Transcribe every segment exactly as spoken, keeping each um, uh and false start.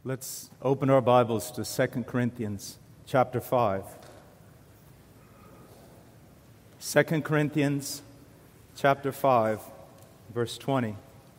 Let's open our Bibles to Second Corinthians chapter five. Second Corinthians chapter five, verse twenty.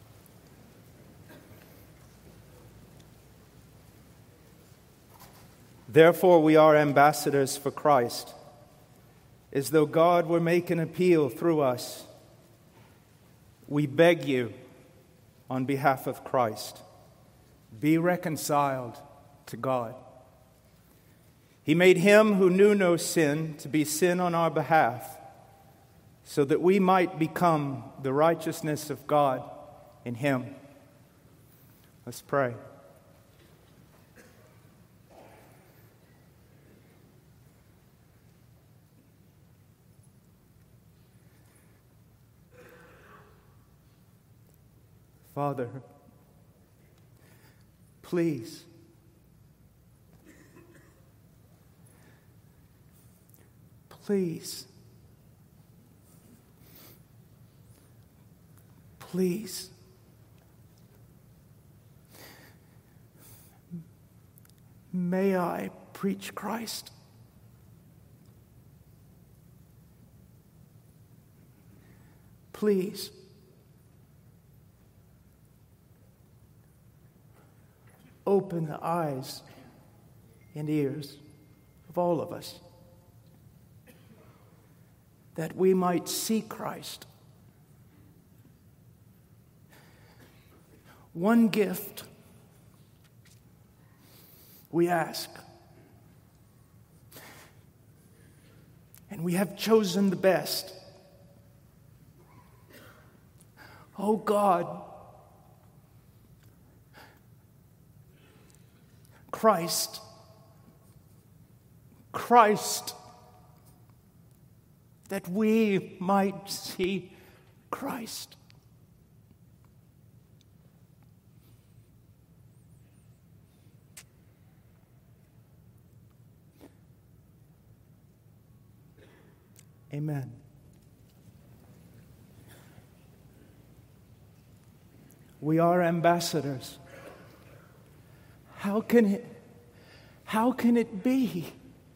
Therefore we are ambassadors for Christ, as though God were making appeal through us. We beg you, on behalf of Christ, be reconciled to God. He made him who knew no sin to be sin on our behalf, so that we might become the righteousness of God in him. Let's pray. Father, please, please, please, may I preach Christ. Please, open the eyes and ears of all of us, that we might see Christ. One gift we ask, and we have chosen the best. Oh God, Christ, Christ, that we might see Christ. Amen. We are ambassadors. How can it, how can it be?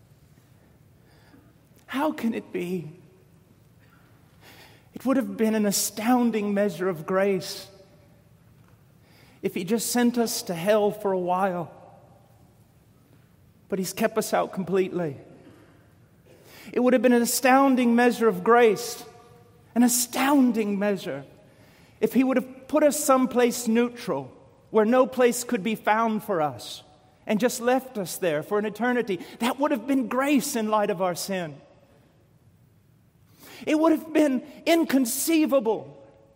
How can it be? It would have been an astounding measure of grace if he just sent us to hell for a while. But he's kept us out completely. It would have been an astounding measure of grace, an astounding measure, if he would have put us someplace neutral, where no place could be found for us, and just left us there for an eternity. That would have been grace in light of our sin. It would have been inconceivable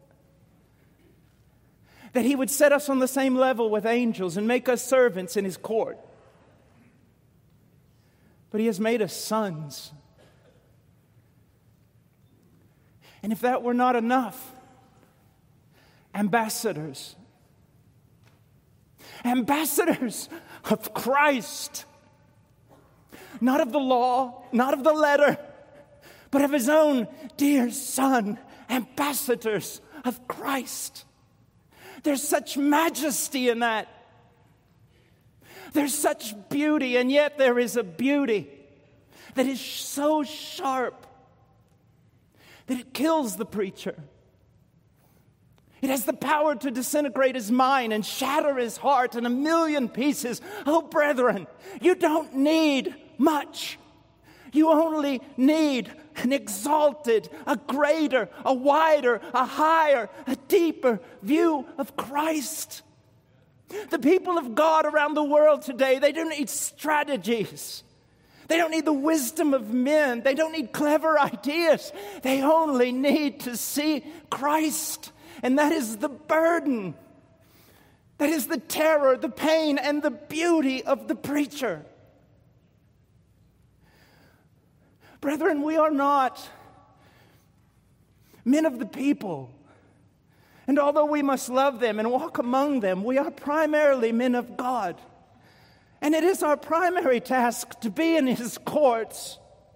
that he would set us on the same level with angels and make us servants in his court. But he has made us sons. And if that were not enough, ambassadors, ambassadors of Christ, not of the law, not of the letter, but of his own dear Son, ambassadors of Christ. There's such majesty in that. There's such beauty, and yet there is a beauty that is so sharp that it kills the preacher. It has the power to disintegrate his mind and shatter his heart in a million pieces. Oh, brethren, you don't need much. You only need an exalted, a greater, a wider, a higher, a deeper view of Christ. The people of God around the world today, they don't need strategies. They don't need the wisdom of men. They don't need clever ideas. They only need to see Christ. And that is the burden. That is the terror, the pain, and the beauty of the preacher. Brethren, we are not men of the people. And although we must love them and walk among them, we are primarily men of God. And it is our primary task to be in his courts.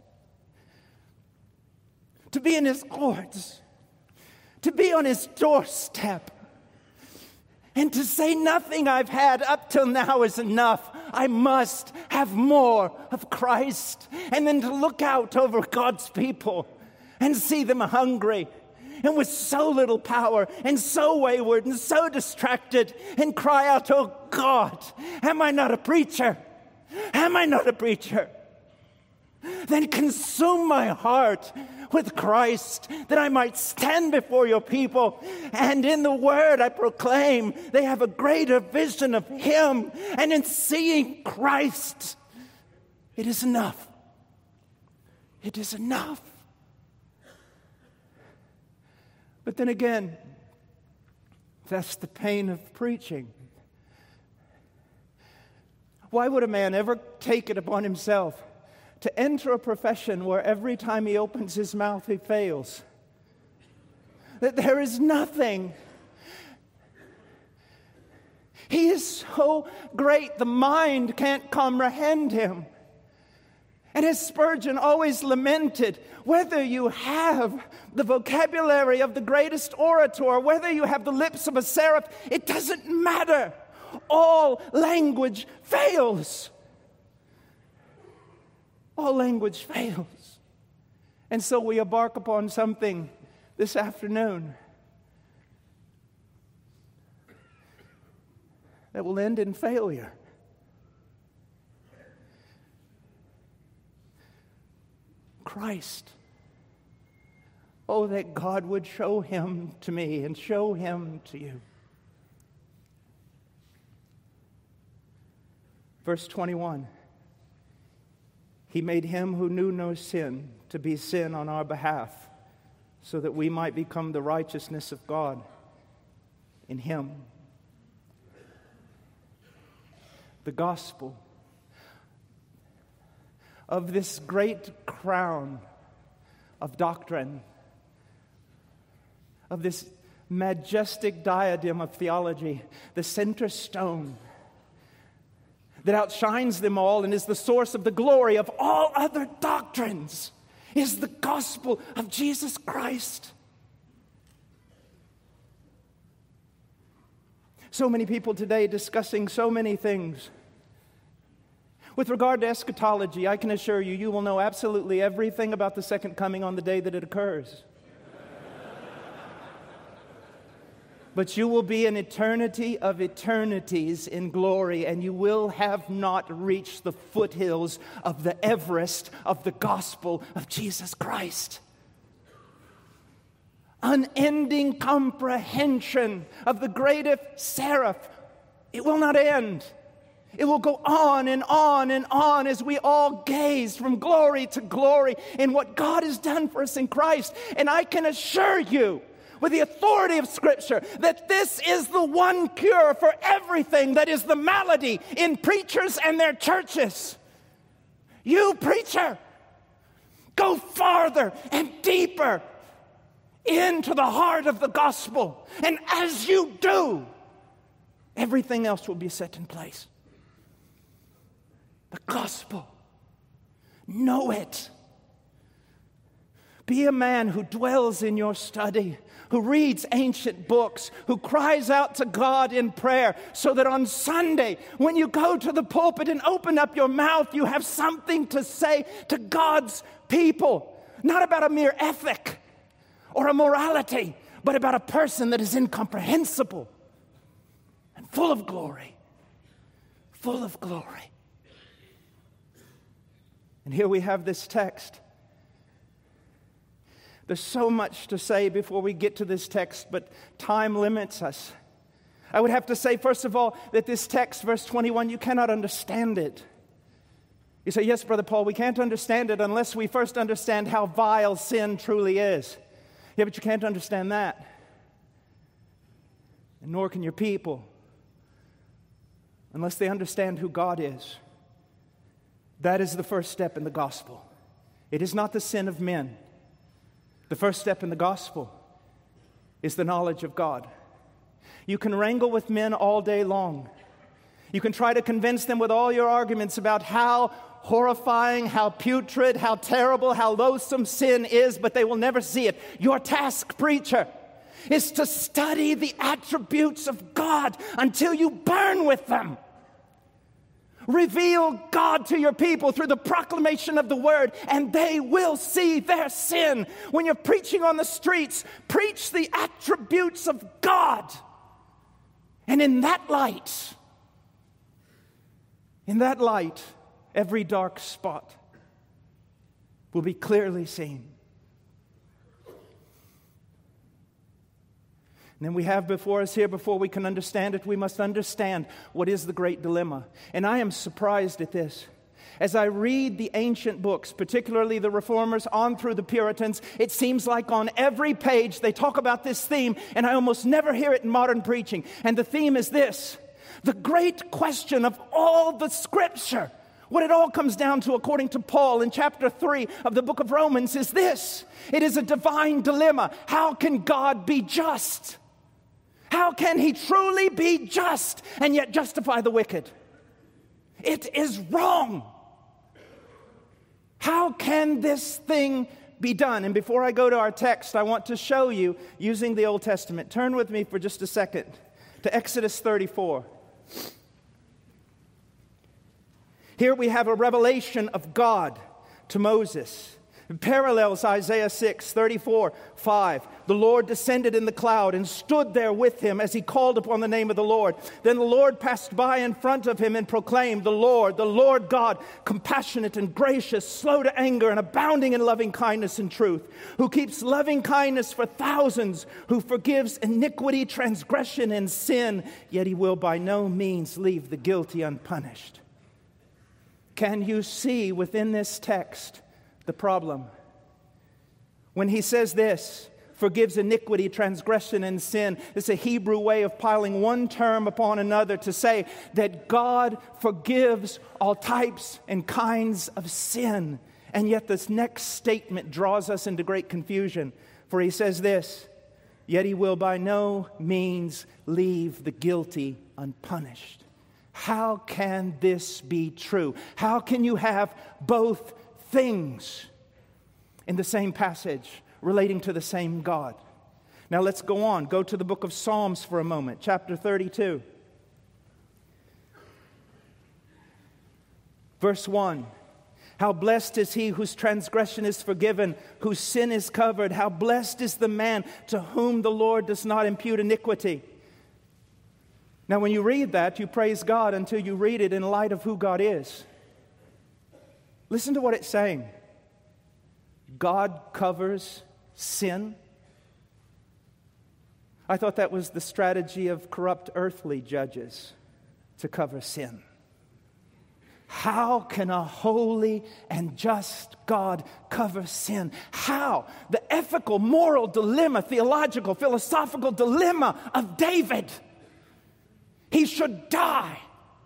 To be in his courts. To be on his doorstep. And to say nothing I've had up till now is enough. I must have more of Christ. And then to look out over God's people and see them hungry and with so little power and so wayward and so distracted and cry out, oh God, am I not a preacher? Am I not a preacher? Then consume my heart with Christ, that I might stand before your people. And in the word I proclaim, they have a greater vision of him. And in seeing Christ, it is enough. It is enough. But then again, that's the pain of preaching. Why would a man ever take it upon himself to enter a profession where every time he opens his mouth he fails? That there is nothing. He is so great, the mind can't comprehend him. And as Spurgeon always lamented, whether you have the vocabulary of the greatest orator, whether you have the lips of a seraph, it doesn't matter. All language fails. All language fails. And so we embark upon something this afternoon that will end in failure. Christ. Oh, that God would show him to me and show him to you. Verse twenty-one. He made him who knew no sin to be sin on our behalf, so that we might become the righteousness of God in him. The gospel of this great crown of doctrine, of this majestic diadem of theology, the center stone that outshines them all and is the source of the glory of all other doctrines, is the gospel of Jesus Christ. So many people today discussing so many things. With regard to eschatology, I can assure you, you will know absolutely everything about the second coming on the day that it occurs. But you will be an eternity of eternities in glory, and you will have not reached the foothills of the Everest of the gospel of Jesus Christ. Unending comprehension of the greatest seraph. It will not end. It will go on and on and on as we all gaze from glory to glory in what God has done for us in Christ. And I can assure you, with the authority of Scripture, that this is the one cure for everything that is the malady in preachers and their churches. You, preacher, go farther and deeper into the heart of the gospel. And as you do, everything else will be set in place. The gospel. Know it. Be a man who dwells in your study, who reads ancient books, who cries out to God in prayer, so that on Sunday, when you go to the pulpit and open up your mouth, you have something to say to God's people. Not about a mere ethic or a morality, but about a person that is incomprehensible and full of glory. Full of glory. And here we have this text. There's so much to say before we get to this text, but time limits us. I would have to say, first of all, that this text, verse twenty-one, you cannot understand it. You say, yes, Brother Paul, we can't understand it unless we first understand how vile sin truly is. Yeah, but you can't understand that. And nor can your people, unless they understand who God is. That is the first step in the gospel. It is not the sin of men. The first step in the gospel is the knowledge of God. You can wrangle with men all day long. You can try to convince them with all your arguments about how horrifying, how putrid, how terrible, how loathsome sin is, but they will never see it. Your task, preacher, is to study the attributes of God until you burn with them. Reveal God to your people through the proclamation of the word, and they will see their sin. When you're preaching on the streets, preach the attributes of God. And in that light, in that light, every dark spot will be clearly seen. And then we have before us here, before we can understand it, we must understand what is the great dilemma. And I am surprised at this. As I read the ancient books, particularly the Reformers on through the Puritans, it seems like on every page they talk about this theme, and I almost never hear it in modern preaching. And the theme is this: the great question of all the Scripture. What it all comes down to, according to Paul in chapter three of the book of Romans, is this. It is a divine dilemma. How can God be just? How can He truly be just and yet justify the wicked? It is wrong. How can this thing be done? And before I go to our text, I want to show you using the Old Testament. Turn with me for just a second to Exodus thirty-four. Here we have a revelation of God to Moses. It parallels Isaiah six, thirty-four, five. The Lord descended in the cloud and stood there with him as he called upon the name of the Lord. Then the Lord passed by in front of him and proclaimed, the Lord, the Lord God, compassionate and gracious, slow to anger and abounding in loving kindness and truth, who keeps loving kindness for thousands, who forgives iniquity, transgression, and sin, yet He will by no means leave the guilty unpunished. Can you see within this text the problem? When He says this, forgives iniquity, transgression, and sin, it's a Hebrew way of piling one term upon another to say that God forgives all types and kinds of sin. And yet this next statement draws us into great confusion. For He says this, yet He will by no means leave the guilty unpunished. How can this be true? How can you have both things in the same passage relating to the same God? Now let's go on. Go to the book of Psalms for a moment, chapter thirty-two. Verse one. How blessed is he whose transgression is forgiven, whose sin is covered. How blessed is the man to whom the Lord does not impute iniquity. Now, when you read that, you praise God until you read it in light of who God is. Listen to what it's saying. God covers sin. I thought that was the strategy of corrupt earthly judges, to cover sin. How can a holy and just God cover sin? How? The ethical, moral dilemma, theological, philosophical dilemma of David. He should die.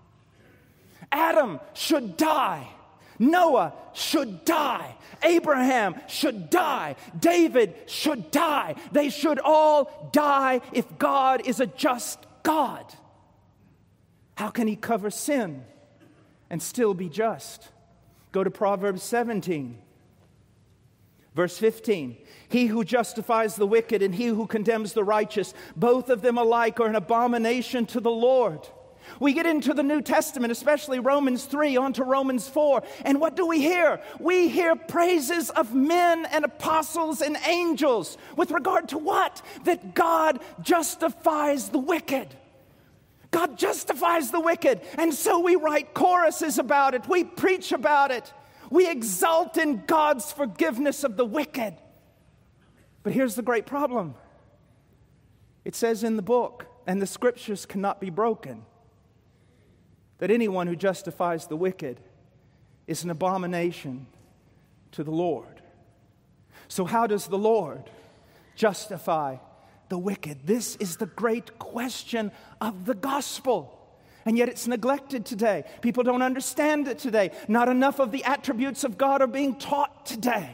Adam should die. Noah should die. Abraham should die. David should die. They should all die if God is a just God. How can He cover sin and still be just? Go to Proverbs seventeen, verse fifteen. He who justifies the wicked and he who condemns the righteous, both of them alike are an abomination to the Lord. We get into the New Testament, especially Romans three, on to Romans four, and what do we hear? We hear praises of men and apostles and angels. With regard to what? That God justifies the wicked. God justifies the wicked, and so we write choruses about it. We preach about it. We exult in God's forgiveness of the wicked. But here's the great problem. It says in the book, and the Scriptures cannot be broken, that anyone who justifies the wicked is an abomination to the Lord. So how does the Lord justify the wicked? This is the great question of the gospel. And yet it's neglected today. People don't understand it today. Not enough of the attributes of God are being taught today.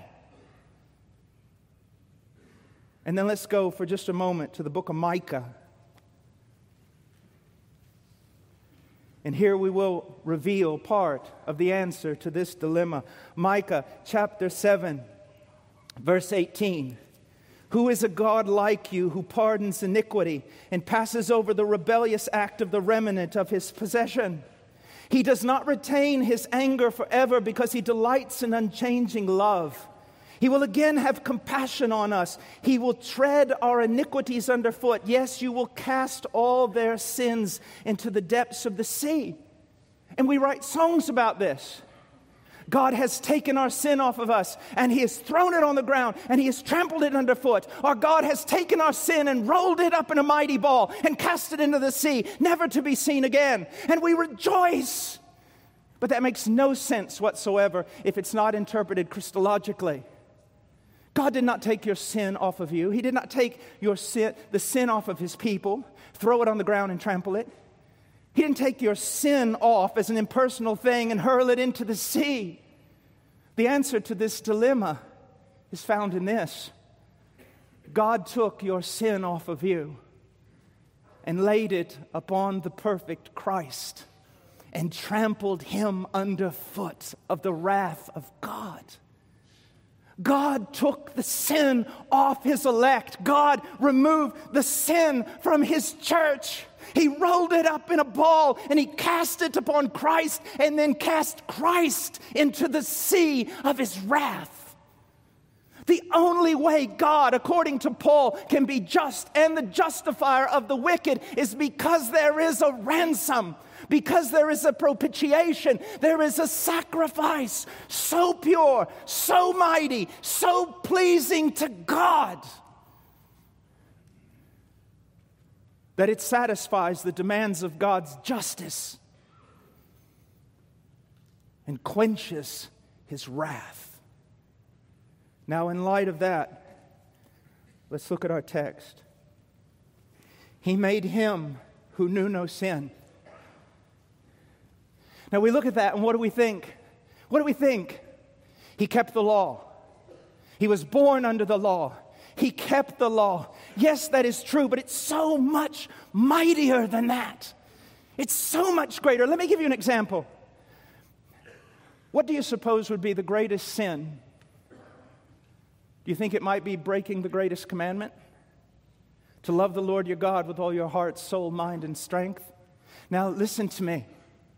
And then let's go for just a moment to the book of Micah. And here we will reveal part of the answer to this dilemma. Micah chapter seven, verse eighteen. Who is a God like you who pardons iniquity and passes over the rebellious act of the remnant of his possession? He does not retain his anger forever because he delights in unchanging love. He will again have compassion on us. He will tread our iniquities underfoot. Yes, you will cast all their sins into the depths of the sea. And we write songs about this. God has taken our sin off of us, and he has thrown it on the ground, and he has trampled it underfoot. Our God has taken our sin and rolled it up in a mighty ball and cast it into the sea, never to be seen again. And we rejoice. But that makes no sense whatsoever if it's not interpreted Christologically. God did not take your sin off of you. He did not take your sin, the sin off of his people, throw it on the ground and trample it. He didn't take your sin off as an impersonal thing and hurl it into the sea. The answer to this dilemma is found in this. God took your sin off of you and laid it upon the perfect Christ and trampled him underfoot of the wrath of God. God took the sin off his elect. God removed the sin from his church. He rolled it up in a ball and he cast it upon Christ and then cast Christ into the sea of his wrath. The only way God, according to Paul, can be just and the justifier of the wicked is because there is a ransom, because there is a propitiation, there is a sacrifice so pure, so mighty, so pleasing to God, that it satisfies the demands of God's justice and quenches his wrath. Now, in light of that, let's look at our text. He made him who knew no sin. Now, we look at that and what do we think? What do we think? He kept the law. He was born under the law. He kept the law. Yes, that is true, but it's so much mightier than that. It's so much greater. Let me give you an example. What do you suppose would be the greatest sin? Do you think it might be breaking the greatest commandment? To love the Lord your God with all your heart, soul, mind, and strength? Now, listen to me.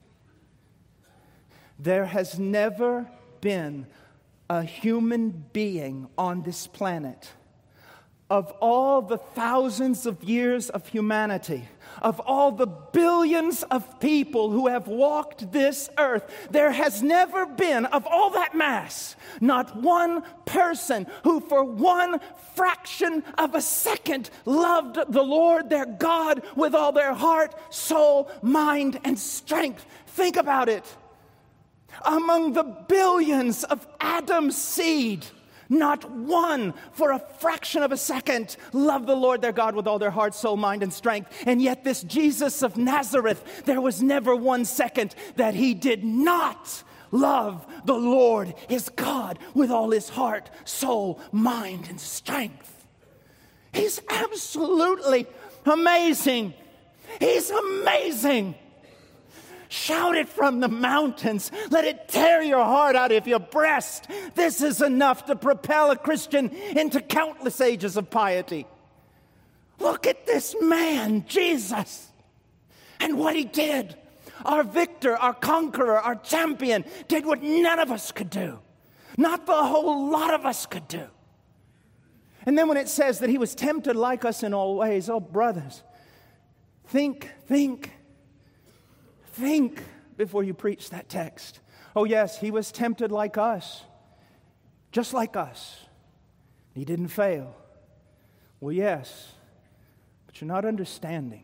There has never been a human being on this planet, of all the thousands of years of humanity, of all the billions of people who have walked this earth, there has never been, of all that mass, not one person who for one fraction of a second loved the Lord their God with all their heart, soul, mind, and strength. Think about it. Among the billions of Adam's seed, not one for a fraction of a second loved the Lord their God with all their heart, soul, mind, and strength. And yet this Jesus of Nazareth, there was never one second that he did not love the Lord his God with all his heart, soul, mind, and strength. He's absolutely amazing. He's amazing. Shout it from the mountains. Let it tear your heart out of your breast. This is enough to propel a Christian into countless ages of piety. Look at this man, Jesus, and what he did. Our victor, our conqueror, our champion, did what none of us could do. Not the whole lot of us could do. And then when it says that he was tempted like us in all ways, oh, brothers, think, think. Think before you preach that text. Oh yes, he was tempted like us, just like us. He didn't fail. Well, yes, but you're not understanding.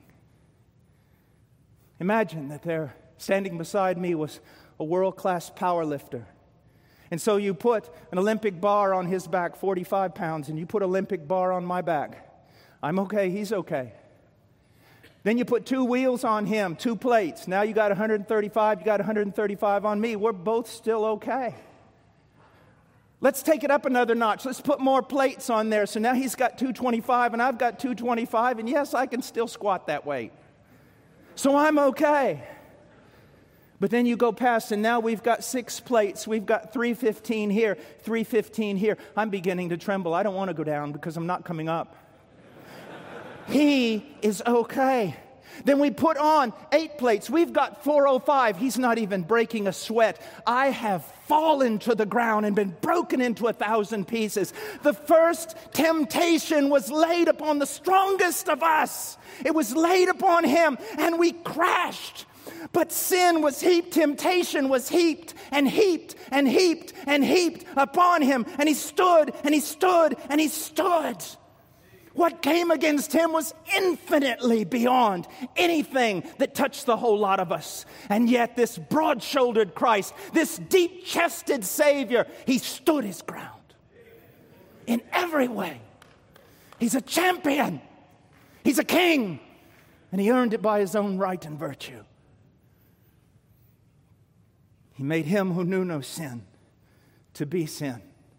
Imagine that there, standing beside me, was a world-class power lifter. And so you put an Olympic bar on his back, forty-five pounds, and you put an Olympic bar on my back. I'm okay, he's okay. Then you put two wheels on him, two plates. Now you got one hundred thirty-five, you got one hundred thirty-five on me. We're both still okay. Let's take it up another notch. Let's put more plates on there. So now he's got two twenty-five and I've got two twenty-five. And yes, I can still squat that weight. So I'm okay. But then you go past, and now we've got six plates. We've got three fifteen here, three fifteen here. I'm beginning to tremble. I don't want to go down because I'm not coming up. He is okay. Then we put on eight plates. We've got four oh five. He's not even breaking a sweat. I have fallen to the ground and been broken into a thousand pieces. The first temptation was laid upon the strongest of us. It was laid upon him, and we crashed. But sin was heaped, temptation was heaped and heaped and heaped and heaped upon him. And he stood and he stood and he stood. What came against him was infinitely beyond anything that touched the whole lot of us. And yet this broad-shouldered Christ, this deep-chested Savior, he stood his ground in every way. He's a champion. He's a king. And he earned it by his own right and virtue. He made him who knew no sin to be sin.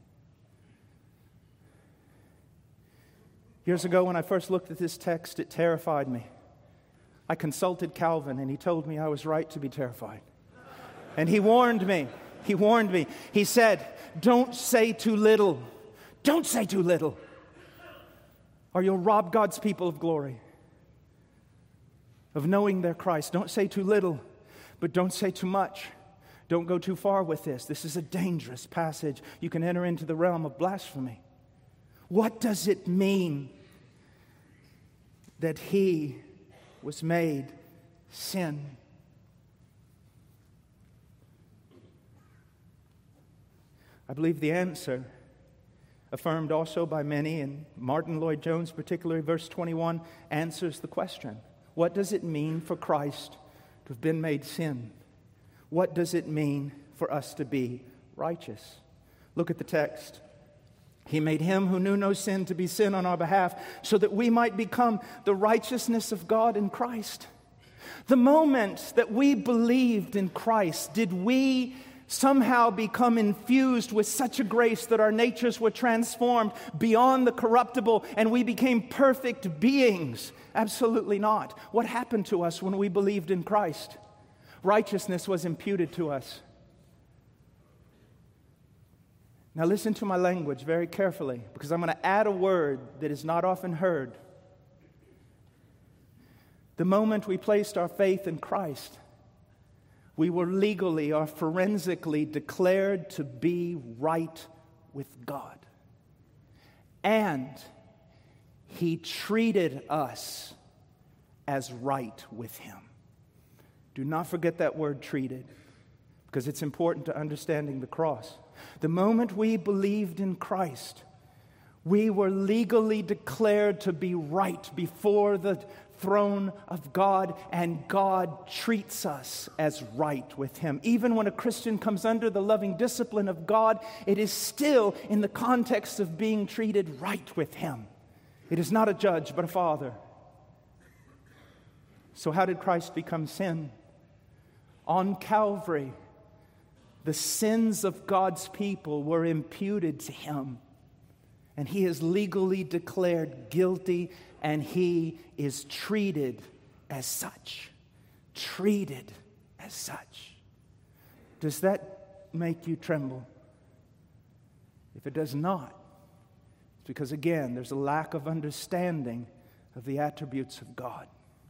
Years ago, when I first looked at this text, it terrified me. I consulted Calvin, and he told me I was right to be terrified. And he warned me. He warned me. He said, don't say too little. Don't say too little, or you'll rob God's people of glory, of knowing their Christ. Don't say too little, but don't say too much. Don't go too far with this. This is a dangerous passage. You can enter into the realm of blasphemy. What does it mean that he was made sin? I believe the answer, affirmed also by many, and Martin Lloyd-Jones particularly, verse twenty-one, answers the question. What does it mean for Christ to have been made sin? What does it mean for us to be righteous? Look at the text. He made him who knew no sin to be sin on our behalf, so that we might become the righteousness of God in Christ. The moment that we believed in Christ, did we somehow become infused with such a grace that our natures were transformed beyond the corruptible and we became perfect beings? Absolutely not. What happened to us when we believed in Christ? Righteousness was imputed to us. Now listen to my language very carefully, because I'm going to add a word that is not often heard. The moment we placed our faith in Christ, we were legally or forensically declared to be right with God. And he treated us as right with him. Do not forget that word treated, because it's important to understanding the cross. The moment we believed in Christ, we were legally declared to be right before the throne of God, and God treats us as right with him. Even when a Christian comes under the loving discipline of God, it is still in the context of being treated right with him. It is not a judge, but a father. So how did Christ become sin? On Calvary, the sins of God's people were imputed to him. And he is legally declared guilty, and he is treated as such. Treated as such. Does that make you tremble? If it does not, it's because, again, there's a lack of understanding of the attributes of God.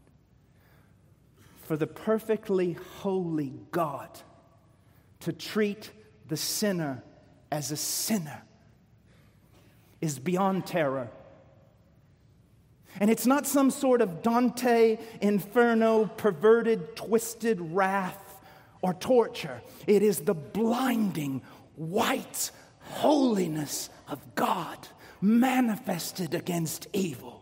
For the perfectly holy God to treat the sinner as a sinner is beyond terror. And it's not some sort of Dante Inferno, perverted, twisted wrath or torture. It is the blinding, white holiness of God manifested against evil.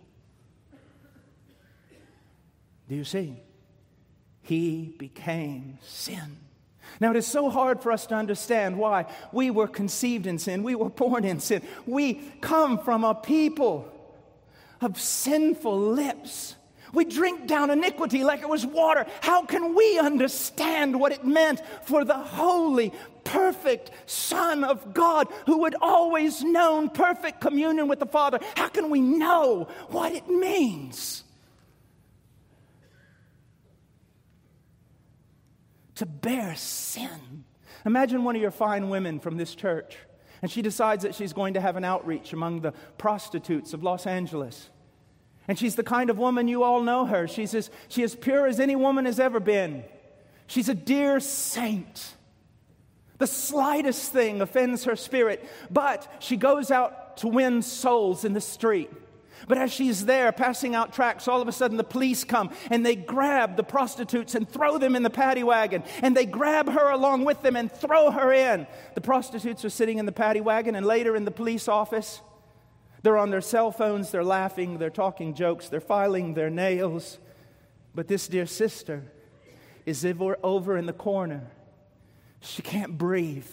Do you see? He became sin. Now, it is so hard for us to understand why. We were conceived in sin. We were born in sin. We come from a people of sinful lips. We drink down iniquity like it was water. How can we understand what it meant for the holy, perfect Son of God who had always known perfect communion with the Father? How can we know what it means to bear sin. Imagine one of your fine women from this church, and she decides that she's going to have an outreach among the prostitutes of Los Angeles. And she's the kind of woman, you all know her. She's as, she's as pure as any woman has ever been. She's a dear saint. The slightest thing offends her spirit, but she goes out to win souls in the street. But as she's there passing out tracts, all of a sudden the police come and they grab the prostitutes and throw them in the paddy wagon. And they grab her along with them and throw her in. The prostitutes are sitting in the paddy wagon, and later in the police office, they're on their cell phones, they're laughing, they're talking jokes, they're filing their nails. But this dear sister is over in the corner. She can't breathe.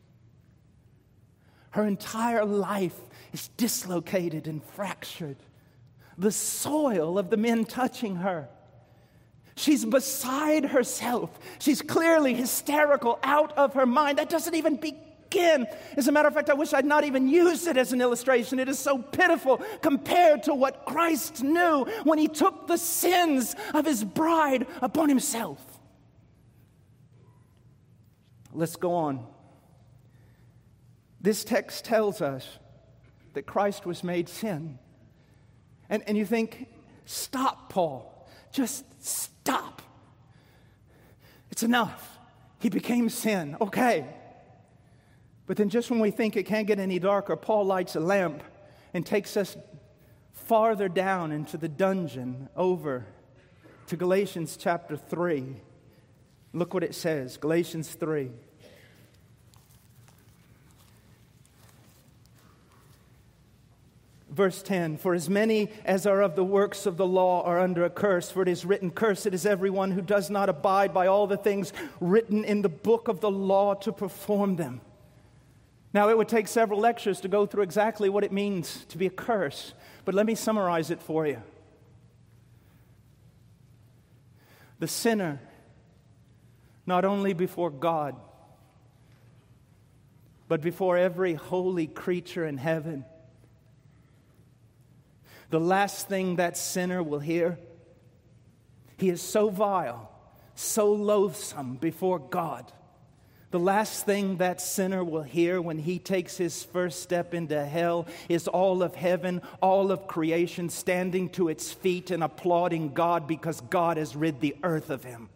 Her entire life is dislocated and fractured. The soil of the men touching her. She's beside herself. She's clearly hysterical, out of her mind. That doesn't even begin. As a matter of fact, I wish I'd not even used it as an illustration. It is so pitiful compared to what Christ knew when He took the sins of His bride upon Himself. Let's go on. This text tells us that Christ was made sin. And, and you think, stop, Paul. Just stop. It's enough. He became sin. Okay. But then just when we think it can't get any darker, Paul lights a lamp and takes us farther down into the dungeon, over to Galatians chapter three. Look what it says, Galatians three. Verse ten, for as many as are of the works of the law are under a curse, for it is written, cursed is everyone who does not abide by all the things written in the book of the law to perform them. Now, it would take several lectures to go through exactly what it means to be a curse, but let me summarize it for you. The sinner, not only before God, but before every holy creature in heaven, the last thing that sinner will hear, he is so vile, so loathsome before God. The last thing that sinner will hear when he takes his first step into hell is all of heaven, all of creation standing to its feet and applauding God because God has rid the earth of him.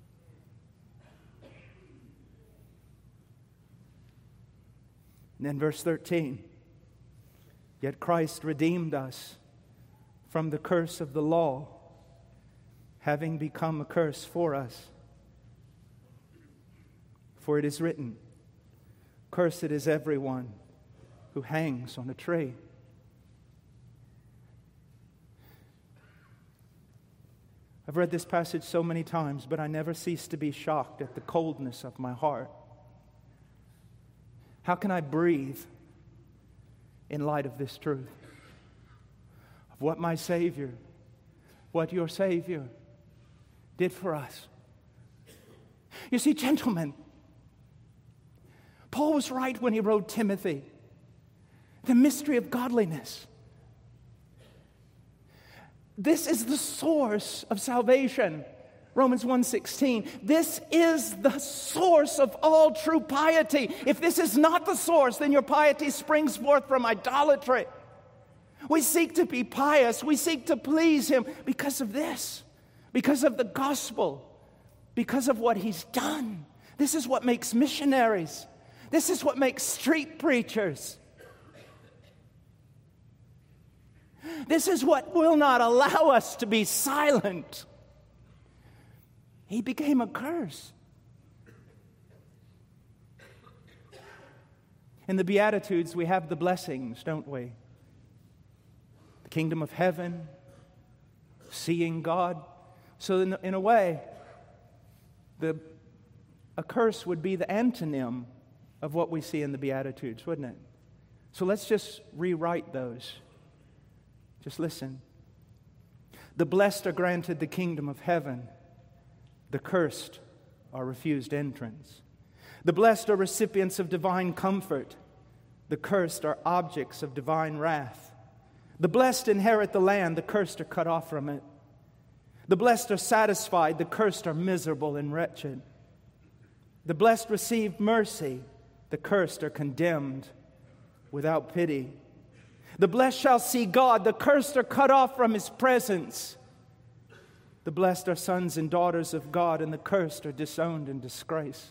And then verse thirteen, yet Christ redeemed us from the curse of the law, having become a curse for us. For it is written, cursed is everyone who hangs on a tree. I've read this passage so many times, but I never cease to be shocked at the coldness of my heart. How can I breathe in light of this truth? Of what my Savior, what your Savior did for us. You see, gentlemen, Paul was right when he wrote Timothy. The mystery of godliness. This is the source of salvation. Romans one sixteen. This is the source of all true piety. If this is not the source, then your piety springs forth from idolatry. We seek to be pious. We seek to please Him because of this. Because of the gospel. Because of what He's done. This is what makes missionaries. This is what makes street preachers. This is what will not allow us to be silent. He became a curse. In the Beatitudes, we have the blessings, don't we? The kingdom of heaven, seeing God. So in, in a way, the a curse would be the antonym of what we see in the Beatitudes, wouldn't it? So let's just rewrite those. Just listen. The blessed are granted the kingdom of heaven. The cursed are refused entrance. The blessed are recipients of divine comfort. The cursed are objects of divine wrath. The blessed inherit the land. The cursed are cut off from it. The blessed are satisfied. The cursed are miserable and wretched. The blessed receive mercy, the cursed are condemned without pity. The blessed shall see God, the cursed are cut off from His presence. The blessed are sons and daughters of God, and the cursed are disowned in disgrace.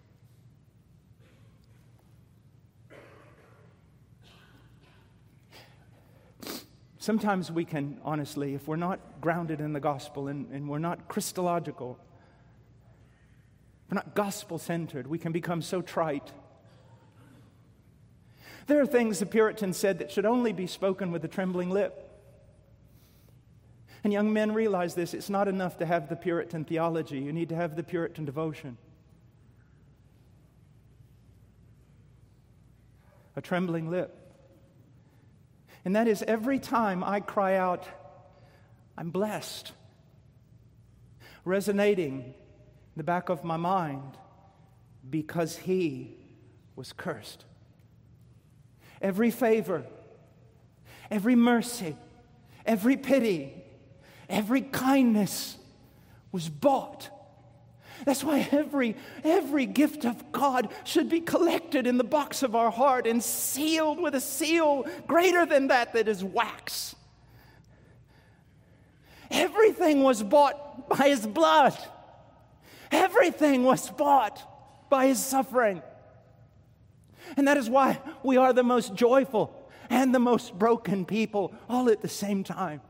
Sometimes we can, honestly, if we're not grounded in the gospel and, and we're not Christological, we're not gospel-centered, we can become so trite. There are things the Puritans said that should only be spoken with a trembling lip. And young men realize this. It's not enough to have the Puritan theology. You need to have the Puritan devotion. A trembling lip. And that is every time I cry out, I'm blessed, resonating in the back of my mind, because He was cursed. Every favor, every mercy, every pity, every kindness was bought. That's why every, every gift of God should be collected in the box of our heart and sealed with a seal greater than that that is wax. Everything was bought by His blood. Everything was bought by His suffering. And that is why we are the most joyful and the most broken people all at the same time.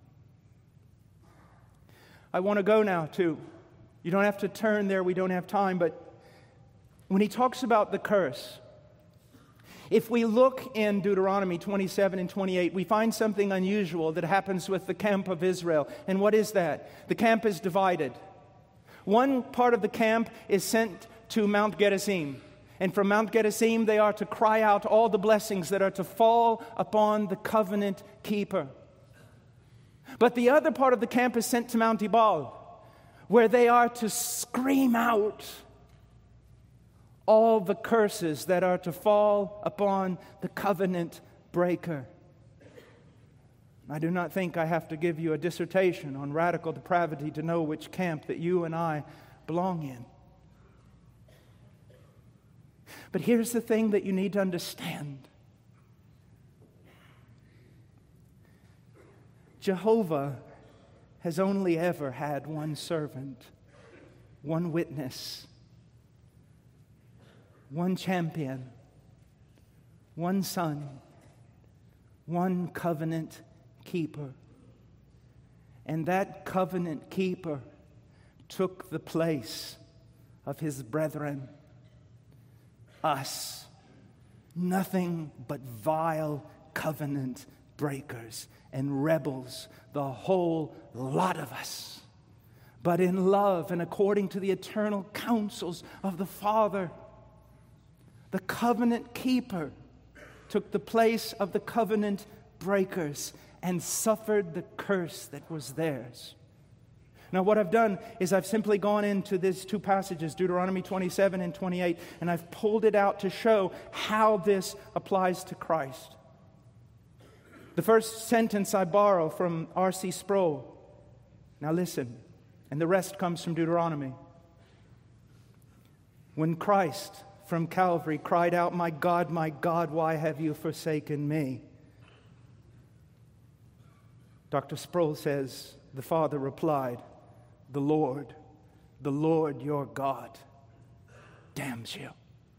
I want to go now to, you don't have to turn there, we don't have time, but when he talks about the curse, if we look in Deuteronomy twenty-seven and twenty-eight, we find something unusual that happens with the camp of Israel. And what is that? The camp is divided. One part of the camp is sent to Mount Gerizim. And from Mount Gerizim, they are to cry out all the blessings that are to fall upon the covenant keeper. But the other part of the camp is sent to Mount Ebal, where they are to scream out all the curses that are to fall upon the covenant breaker. I do not think I have to give you a dissertation on radical depravity to know which camp that you and I belong in. But here's the thing that you need to understand. Jehovah has only ever had one servant, one witness, one champion, one son, one covenant keeper. And that covenant keeper took the place of his brethren, us, nothing but vile covenant breakers and rebels, the whole lot of us. But in love and according to the eternal counsels of the Father, the covenant keeper took the place of the covenant breakers and suffered the curse that was theirs. Now, what I've done is I've simply gone into these two passages, Deuteronomy twenty-seven and twenty-eight, and I've pulled it out to show how this applies to Christ. The first sentence I borrow from R C Sproul. Now listen, and the rest comes from Deuteronomy. When Christ from Calvary cried out, "My God, my God, why have you forsaken me?" Doctor Sproul says, the Father replied, "The Lord, the Lord your God damns you.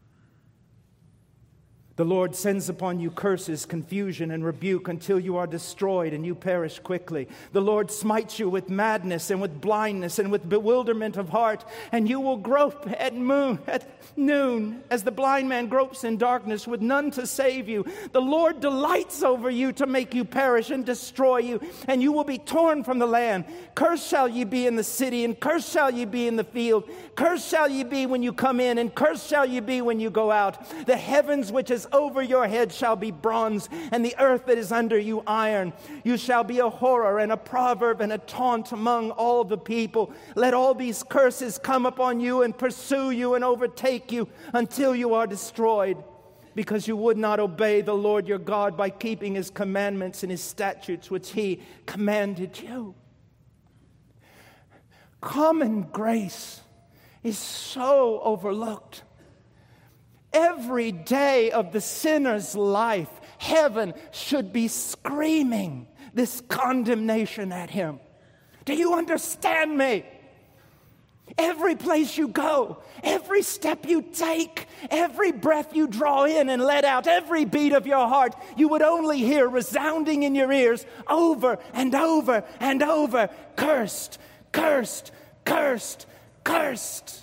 The Lord sends upon you curses, confusion, and rebuke until you are destroyed and you perish quickly. The Lord smites you with madness and with blindness and with bewilderment of heart, and you will grope at moon, at noon, as the blind man gropes in darkness with none to save you. The Lord delights over you to make you perish and destroy you, and you will be torn from the land. Cursed shall ye be in the city, and cursed shall ye be in the field. Cursed shall ye be when you come in, and cursed shall ye be when you go out. The heavens which is over your head shall be bronze, and the earth that is under you iron. You shall be a horror and a proverb and a taunt among all the people. Let all these curses come upon you and pursue you and overtake you until you are destroyed, because you would not obey the Lord your God by keeping His commandments and His statutes which He commanded you." Common grace is so overlooked. Every day of the sinner's life, heaven should be screaming this condemnation at him. Do you understand me? Every place you go, every step you take, every breath you draw in and let out, every beat of your heart, you would only hear resounding in your ears over and over and over, cursed, cursed, cursed, cursed.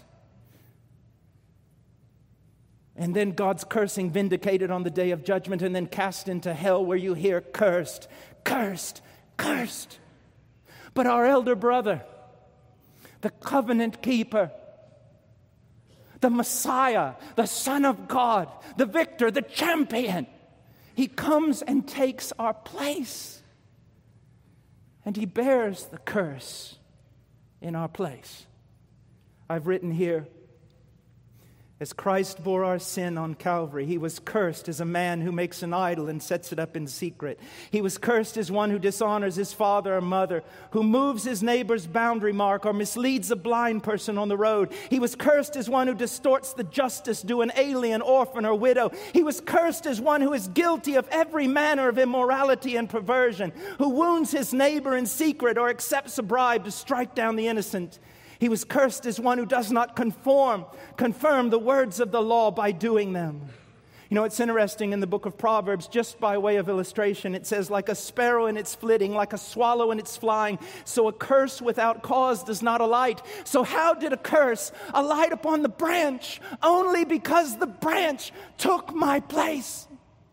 And then God's cursing vindicated on the day of judgment and then cast into hell where you hear cursed, cursed, cursed. But our elder brother, the covenant keeper, the Messiah, the Son of God, the victor, the champion, he comes and takes our place. And he bears the curse in our place. I've written here, as Christ bore our sin on Calvary, he was cursed as a man who makes an idol and sets it up in secret. He was cursed as one who dishonors his father or mother, who moves his neighbor's boundary mark or misleads a blind person on the road. He was cursed as one who distorts the justice due an alien, orphan, or widow. He was cursed as one who is guilty of every manner of immorality and perversion, who wounds his neighbor in secret or accepts a bribe to strike down the innocent. He was cursed as one who does not conform, confirm the words of the law by doing them. You know, it's interesting in the book of Proverbs, just by way of illustration, it says, like a sparrow in its flitting, like a swallow in its flying, so a curse without cause does not alight. So how did a curse alight upon the branch? Only because the branch took my place.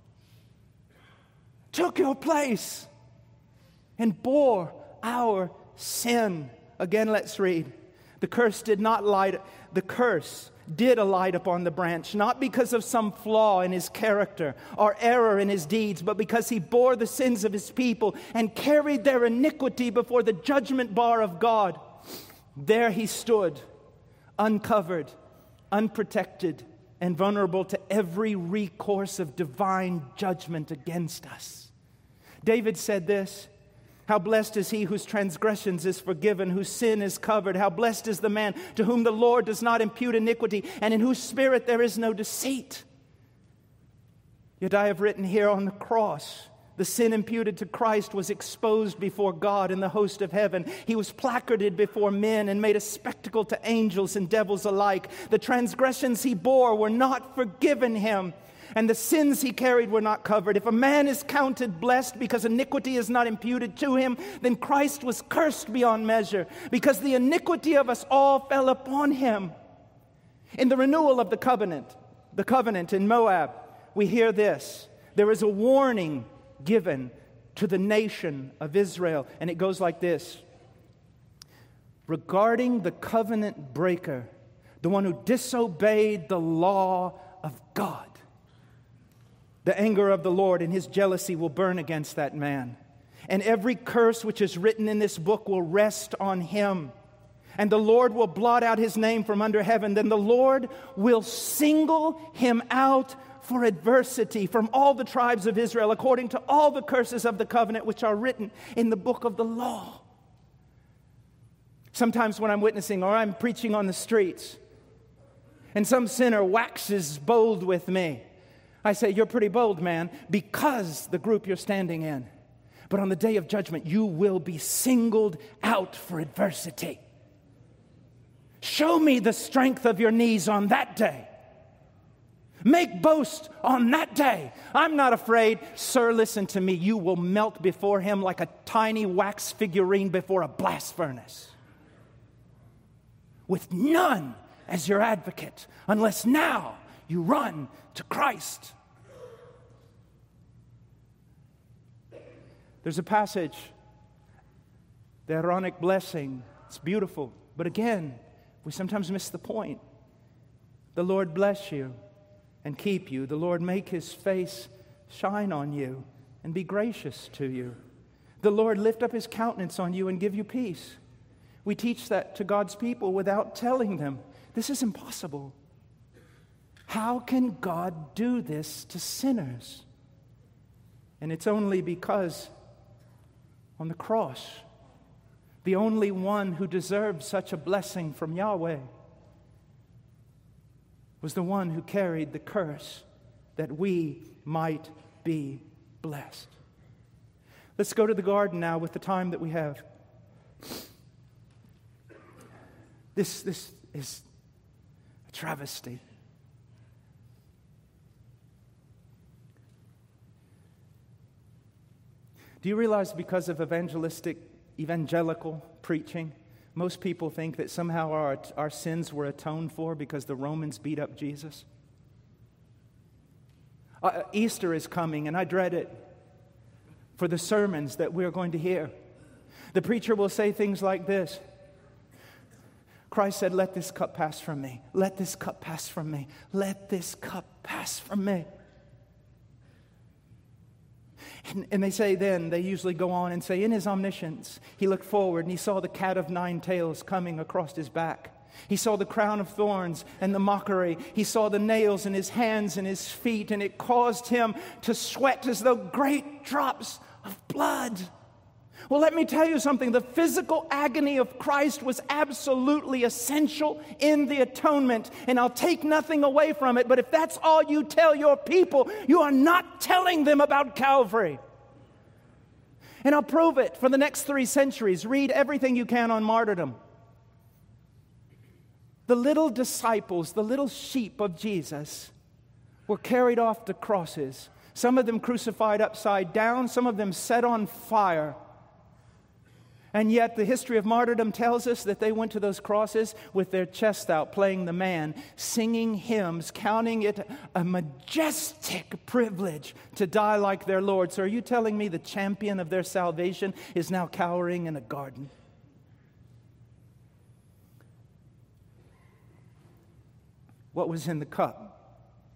Took your place and bore our sin. Again, let's read. The curse did not light, the curse did alight upon the branch, not because of some flaw in his character or error in his deeds, but because he bore the sins of his people and carried their iniquity before the judgment bar of God. There he stood, uncovered, unprotected, and vulnerable to every recourse of divine judgment against us. David said this, how blessed is he whose transgressions is forgiven, whose sin is covered. How blessed is the man to whom the Lord does not impute iniquity, and in whose spirit there is no deceit. Yet I have written here on the cross, the sin imputed to Christ was exposed before God and the host of heaven. He was placarded before men and made a spectacle to angels and devils alike. The transgressions he bore were not forgiven him, and the sins he carried were not covered. If a man is counted blessed because iniquity is not imputed to him, then Christ was cursed beyond measure, because the iniquity of us all fell upon him. In the renewal of the covenant, the covenant in Moab, we hear this. There is a warning given to the nation of Israel, and it goes like this. Regarding the covenant breaker, the one who disobeyed the law of God, the anger of the Lord and his jealousy will burn against that man. And every curse which is written in this book will rest on him. And the Lord will blot out his name from under heaven. Then the Lord will single him out for adversity from all the tribes of Israel, according to all the curses of the covenant which are written in the book of the law. Sometimes when I'm witnessing or I'm preaching on the streets, and some sinner waxes bold with me, I say, you're pretty bold, man, because the group you're standing in. But on the day of judgment, you will be singled out for adversity. Show me the strength of your knees on that day. Make boast on that day. I'm not afraid. Sir, listen to me. You will melt before him like a tiny wax figurine before a blast furnace, with none as your advocate, unless now you run to Christ. There's a passage, the Aaronic blessing. It's beautiful. But again, we sometimes miss the point. The Lord bless you and keep you. The Lord make his face shine on you and be gracious to you. The Lord lift up his countenance on you and give you peace. We teach that to God's people without telling them. This is impossible. How can God do this to sinners? And it's only because on the cross, the only one who deserves such a blessing from Yahweh, was the one who carried the curse that we might be blessed. Let's go to the garden now with the time that we have. This, this is a travesty. Do you realize because of evangelistic, evangelical preaching, most people think that somehow our, our sins were atoned for because the Romans beat up Jesus? Uh, Easter is coming, and I dread it for the sermons that we're going to hear. The preacher will say things like this. Christ said, "Let this cup pass from me. Let this cup pass from me. Let this cup pass from me." And, and they say then, they usually go on and say, in his omniscience, he looked forward and he saw the cat of nine tails coming across his back. He saw the crown of thorns and the mockery. He saw the nails in his hands and his feet, and it caused him to sweat as though great drops of blood. Well, let me tell you something. The physical agony of Christ was absolutely essential in the atonement, and I'll take nothing away from it. But if that's all you tell your people, you are not telling them about Calvary. And I'll prove it for the next three centuries. Read everything you can on martyrdom. The little disciples, the little sheep of Jesus, were carried off to crosses. Some of them crucified upside down, some of them set on fire. And yet the history of martyrdom tells us that they went to those crosses with their chest out, playing the man, singing hymns, counting it a majestic privilege to die like their Lord. So are you telling me the champion of their salvation is now cowering in a garden? What was in the cup?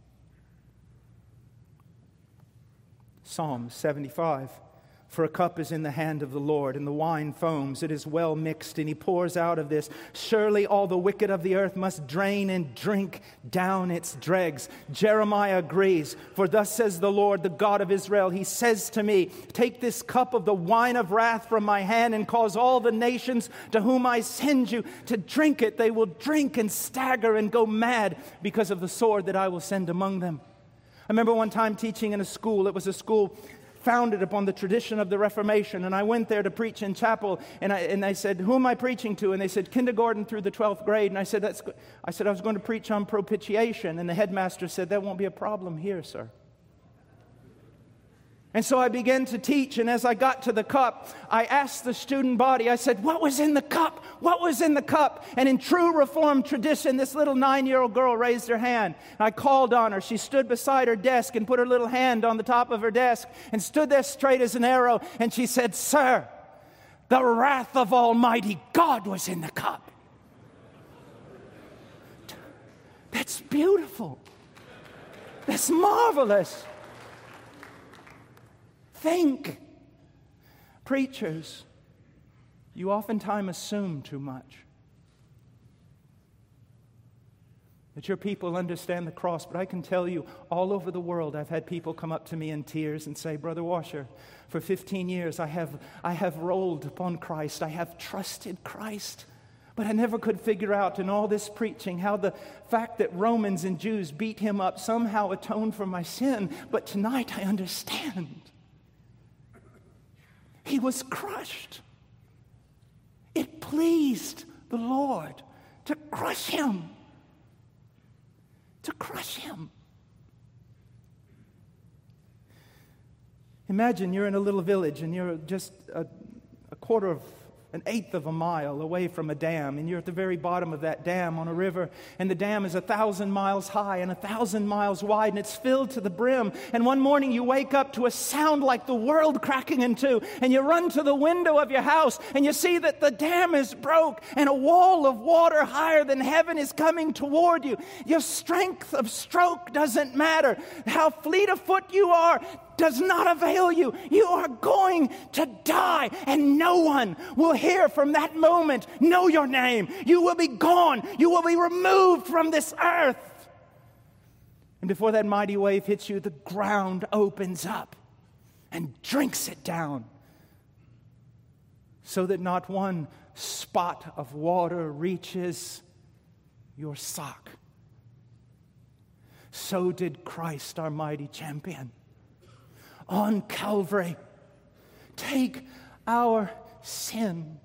Psalm seventy-five. For a cup is in the hand of the Lord, and the wine foams. It is well mixed, and he pours out of this. Surely all the wicked of the earth must drain and drink down its dregs. Jeremiah agrees. For thus says the Lord, the God of Israel, he says to me, take this cup of the wine of wrath from my hand and cause all the nations to whom I send you to drink it. They will drink and stagger and go mad because of the sword that I will send among them. I remember one time teaching in a school. It was a school founded upon the tradition of the Reformation. And I went there to preach in chapel, and I and I said, who am I preaching to? And they said, kindergarten through the twelfth grade. And I said, That's good. I said, I was going to preach on propitiation. And the headmaster said, that won't be a problem here, sir. And so I began to teach, and as I got to the cup, I asked the student body, I said, what was in the cup? What was in the cup? And in true Reformed tradition, this little nine-year-old girl raised her hand. I called on her. She stood beside her desk and put her little hand on the top of her desk and stood there straight as an arrow. And she said, sir, the wrath of Almighty God was in the cup. That's beautiful. That's marvelous. Think. Preachers, you oftentimes assume too much. That your people understand the cross, but I can tell you, all over the world, I've had people come up to me in tears and say, Brother Washer, for fifteen years I have, I have rolled upon Christ. I have trusted Christ. But I never could figure out in all this preaching how the fact that Romans and Jews beat him up somehow atoned for my sin. But tonight I understand. He was crushed. It pleased the Lord to crush him. To crush him. Imagine you're in a little village and you're just a, a quarter of an eighth of a mile away from a dam, and you're at the very bottom of that dam on a river, and the dam is a thousand miles high and a thousand miles wide, and it's filled to the brim. And one morning you wake up to a sound like the world cracking in two, and you run to the window of your house and you see that the dam is broke and a wall of water higher than heaven is coming toward you. Your strength of stroke doesn't matter. How fleet of foot you are does not avail you. You are going to die, and no one will hear from that moment know your name. You will be gone. You will be removed from this earth. And before that mighty wave hits you, the ground opens up and drinks it down, so that not one spot of water reaches your sock. so did Christ, our mighty champion. On Calvary, take our sin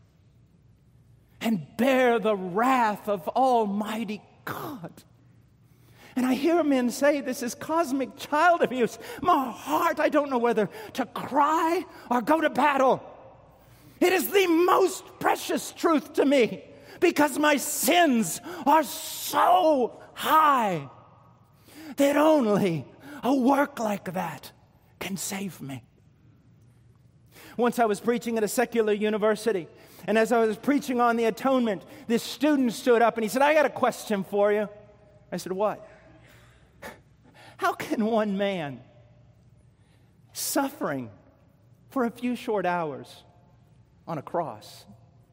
and bear the wrath of Almighty God. And I hear men say this is cosmic child abuse. My heart, I don't know whether to cry or go to battle. It is the most precious truth to me because my sins are so high that only a work like that can save me. Once I was preaching at a secular university, and as I was preaching on the atonement, this student stood up and he said, I got a question for you. I said, what? How can one man suffering for a few short hours on a cross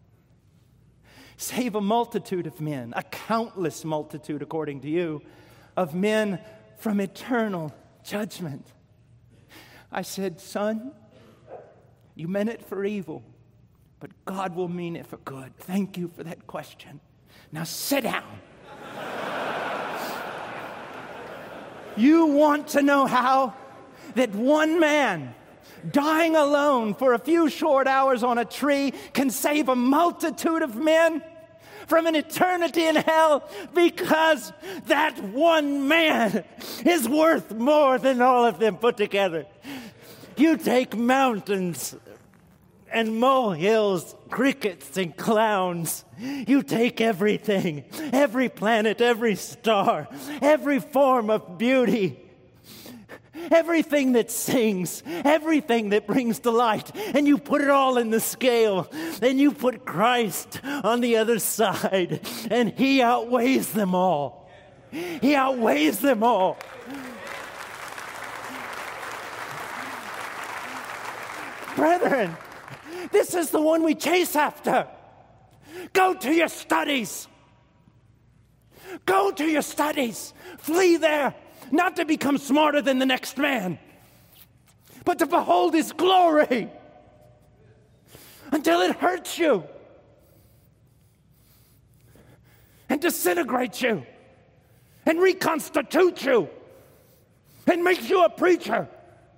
save a multitude of men, a countless multitude, according to you, of men from eternal judgment? I said, son, you meant it for evil, but God will mean it for good. Thank you for that question. Now sit down. You want to know how that one man dying alone for a few short hours on a tree can save a multitude of men from an eternity in hell? Because that one man is worth more than all of them put together. You take mountains and molehills, crickets and clowns. You take everything, every planet, every star, every form of beauty, everything that sings, everything that brings delight, and you put it all in the scale. Then you put Christ on the other side, and He outweighs them all. He outweighs them all. Brethren, this is the one we chase after. Go to your studies. Go to your studies. Flee there, not to become smarter than the next man, but to behold His glory until it hurts you and disintegrates you and reconstitutes you and makes you a preacher.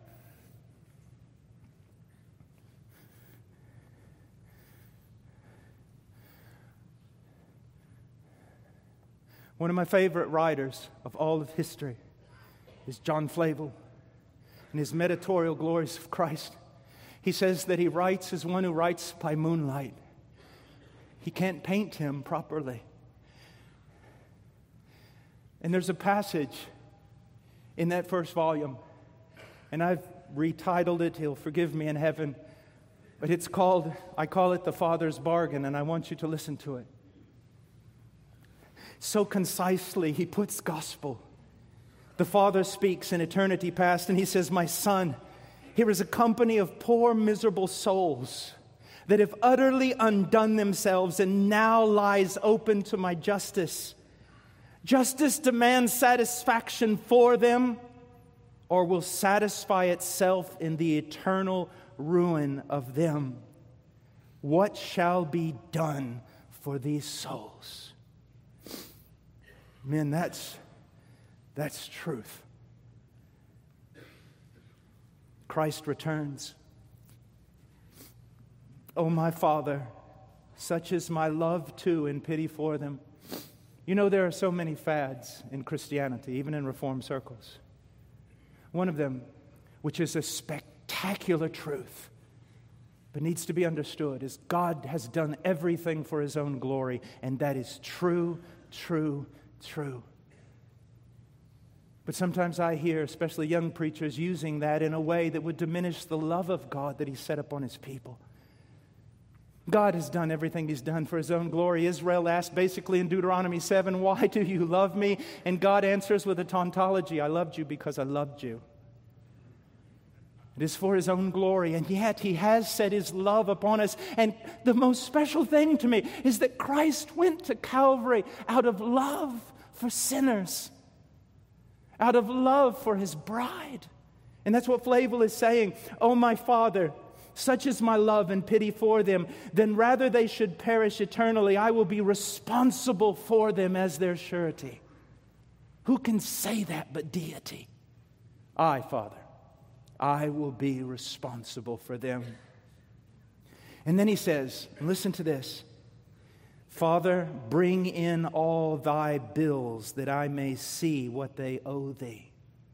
One of my favorite writers of all of history is John Flavel. In his Mediatorial Glories of Christ, he says that he writes as one who writes by moonlight. He can't paint Him properly. And there's a passage in that first volume, and I've retitled it, He'll forgive me in heaven, but it's called, I call it The Father's Bargain, and I want you to listen to it. So concisely, he puts gospel. The Father speaks in eternity past, and He says, my Son, here is a company of poor, miserable souls that have utterly undone themselves and now lies open to my justice. Justice demands satisfaction for them, or will satisfy itself in the eternal ruin of them. What shall be done for these souls? Men, that's, that's truth. Christ returns. Oh, my Father, such is my love too and pity for them. You know, there are so many fads in Christianity, even in Reformed circles. One of them, which is a spectacular truth, but needs to be understood, is God has done everything for His own glory, and that is true, true, true. But sometimes I hear, especially young preachers, using that in a way that would diminish the love of God that He set upon His people. God has done everything He's done for His own glory. Israel asked basically in Deuteronomy seven, why do you love me? And God answers with a tautology, I loved you because I loved you. It is for His own glory, and yet He has set His love upon us. And the most special thing to me is that Christ went to Calvary out of love for sinners, out of love for His bride. And that's what Flavel is saying. Oh, my Father, such is my love and pity for them, then rather they should perish eternally, I will be responsible for them as their surety. Who can say that but deity? I, Father, I will be responsible for them. And then he says, and listen to this, Father, bring in all thy bills that I may see what they owe thee.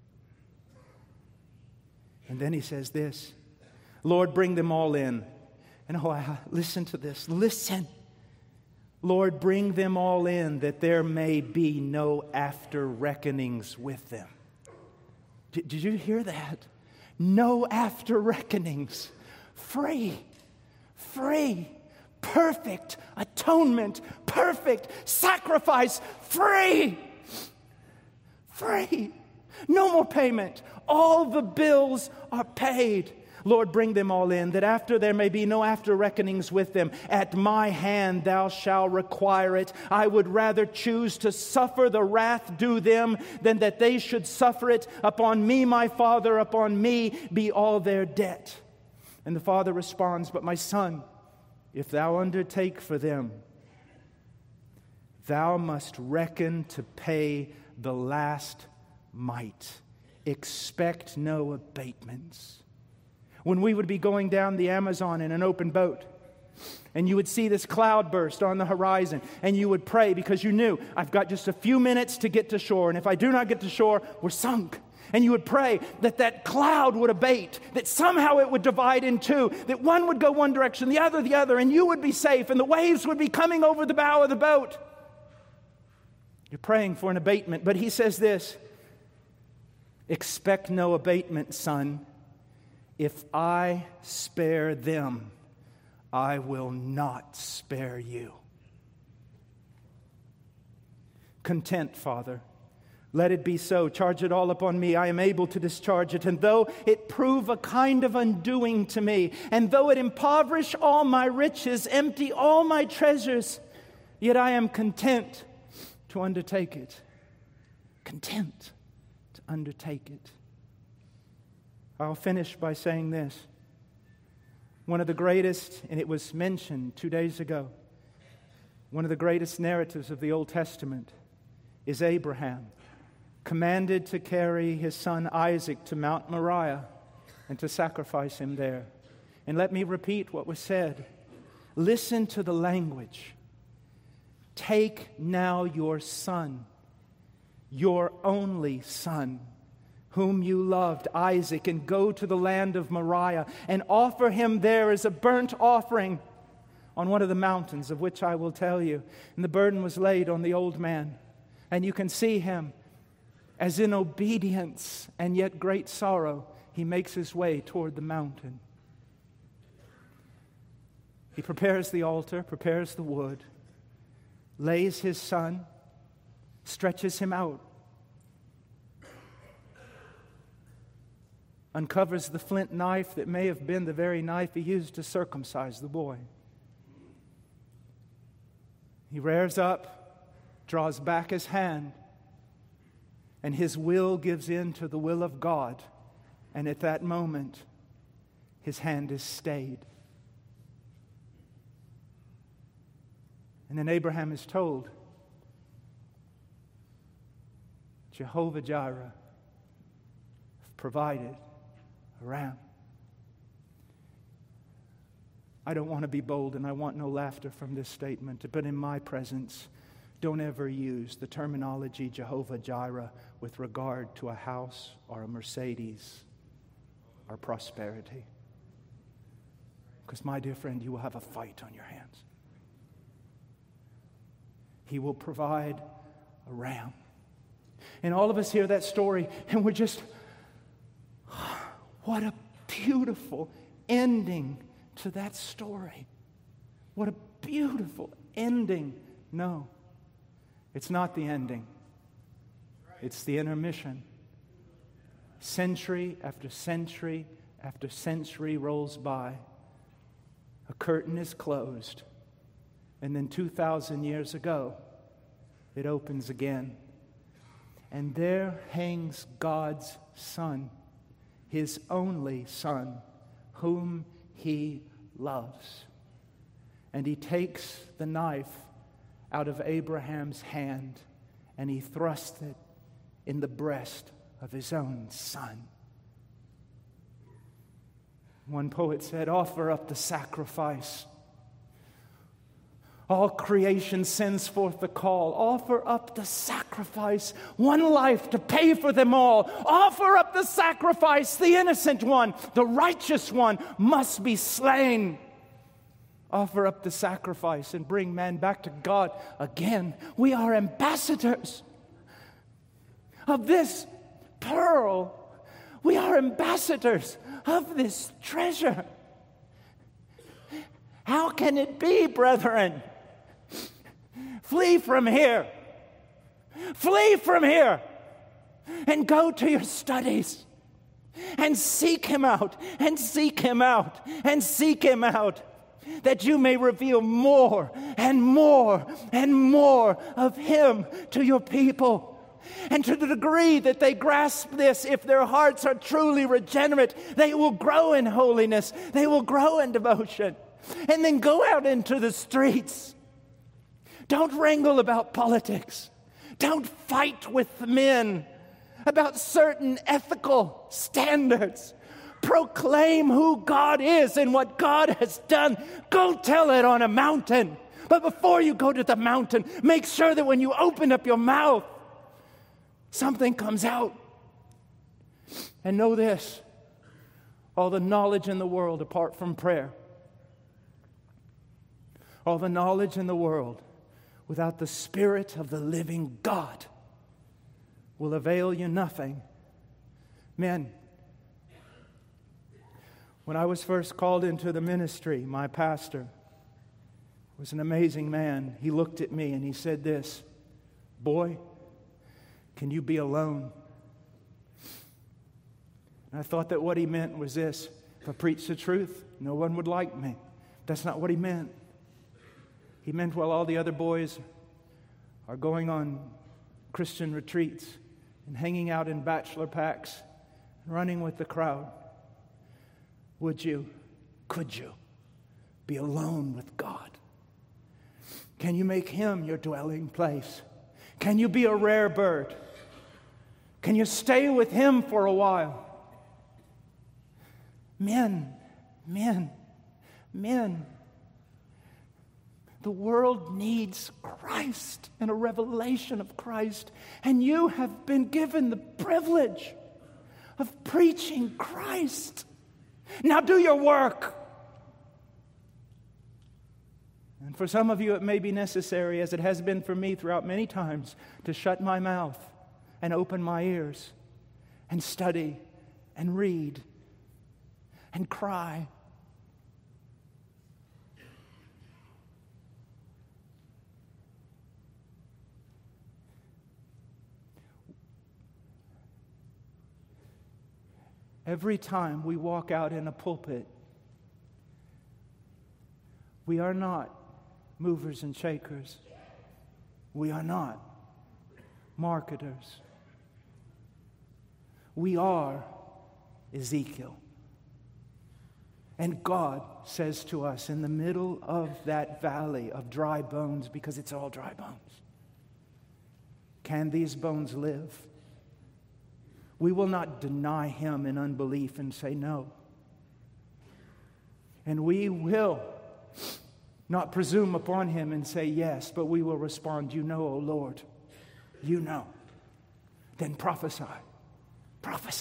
And then he says this, Lord, bring them all in. And oh, I, listen to this, listen. Lord, bring them all in that there may be no after reckonings with them. Did, did you hear that? No after reckonings. Free. Free. Perfect atonement. Perfect sacrifice. Free. Free. No more payment. All the bills are paid. Lord, bring them all in, that after there may be no after reckonings with them. At my hand thou shalt require it. I would rather choose to suffer the wrath due them than that they should suffer it. Upon me, my Father, upon me be all their debt. And the Father responds, but my son, if thou undertake for them, thou must reckon to pay the last mite. Expect no abatements. When we would be going down the Amazon in an open boat, and you would see this cloud burst on the horizon, and you would pray because you knew, I've got just a few minutes to get to shore, and if I do not get to shore, we're sunk. And you would pray that that cloud would abate, that somehow it would divide in two, that one would go one direction, the other the other, and you would be safe, and the waves would be coming over the bow of the boat. You're praying for an abatement, but he says this, expect no abatement, son. If I spare them, I will not spare you. Content, Father. Let it be so. Charge it all upon me. I am able to discharge it. And though it prove a kind of undoing to me, and though it impoverish all my riches, empty all my treasures, yet I am content to undertake it. Content to undertake it. I'll finish by saying this. One of the greatest, and it was mentioned two days ago, one of the greatest narratives of the Old Testament is Abraham, commanded to carry his son Isaac to Mount Moriah and to sacrifice him there. And let me repeat what was said. Listen to the language. Take now your son, your only son, whom you loved, Isaac, and go to the land of Moriah and offer him there as a burnt offering on one of the mountains of which I will tell you. And the burden was laid on the old man. And you can see him as in obedience and yet great sorrow, he makes his way toward the mountain. He prepares the altar, prepares the wood, lays his son, stretches him out, uncovers the flint knife that may have been the very knife he used to circumcise the boy. He rears up, draws back his hand, and his will gives in to the will of God. And at that moment, his hand is stayed. And then Abraham is told, Jehovah Jireh provided a ram. I don't want to be bold, and I want no laughter from this statement, but in my presence, don't ever use the terminology Jehovah Jireh with regard to a house or a Mercedes or prosperity. Because, my dear friend, you will have a fight on your hands. He will provide a ram. And all of us hear that story, and we're just, what a beautiful ending to that story. What a beautiful ending. No, it's not the ending. It's the intermission. Century after century after century rolls by. A curtain is closed. And then two thousand years ago, it opens again. And there hangs God's Son, His only Son, whom He loves. And He takes the knife out of Abraham's hand and He thrusts it in the breast of his own Son. One poet said, offer up the sacrifice. All creation sends forth the call. Offer up the sacrifice. One life to pay for them all. Offer up the sacrifice. The innocent one, the righteous one must be slain. Offer up the sacrifice and bring man back to God again. We are ambassadors of this pearl. We are ambassadors of this treasure. How can it be, brethren? Flee from here. Flee from here and go to your studies and seek him out and seek him out and seek him out, that you may reveal more and more and more of him to your people. And to the degree that they grasp this, if their hearts are truly regenerate, they will grow in holiness. They will grow in devotion. And then go out into the streets. Don't wrangle about politics. Don't fight with men about certain ethical standards. Proclaim who God is and what God has done. Go tell it on a mountain. But before you go to the mountain, make sure that when you open up your mouth, something comes out. And know this, all the knowledge in the world apart from prayer, all the knowledge in the world without the Spirit of the living God will avail you nothing. Men, when I was first called into the ministry, my pastor was an amazing man. He looked at me and he said this, boy, can you be alone? And I thought that what he meant was this, if I preached the truth, no one would like me. That's not what he meant. He meant while all the other boys are going on Christian retreats and hanging out in bachelor packs and running with the crowd, would you, could you be alone with God? Can you make him your dwelling place? Can you be a rare bird? Can you stay with him for a while? Men, men, men. The world needs Christ and a revelation of Christ. And you have been given the privilege of preaching Christ. Now do your work. And for some of you, it may be necessary, as it has been for me throughout many times, to shut my mouth and open my ears and study and read and cry. Every time we walk out in a pulpit, we are not movers and shakers. We are not marketers. We are Ezekiel. And God says to us in the middle of that valley of dry bones, because it's all dry bones, can these bones live? We will not deny him in unbelief and say no. And we will not presume upon him and say yes, but we will respond, you know, O Lord, you know. Then prophesy. Prophesy.